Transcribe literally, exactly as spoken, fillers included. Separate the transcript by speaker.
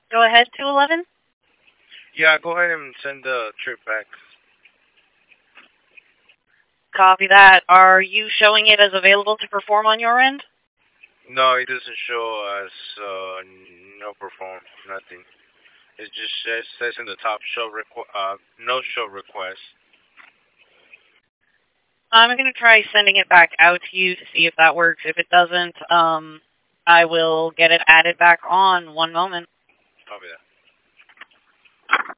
Speaker 1: Go ahead, two eleven.
Speaker 2: Yeah, go ahead and send the trip back.
Speaker 1: Copy that. Are you showing it as available to perform on your end?
Speaker 2: No, it doesn't show as uh, no perform, nothing. It just says, says in the top show requ- uh, no show request.
Speaker 1: I'm going to try sending it back out to you to see if that works. If it doesn't, um, I will get it added back on. One moment.
Speaker 2: Copy that.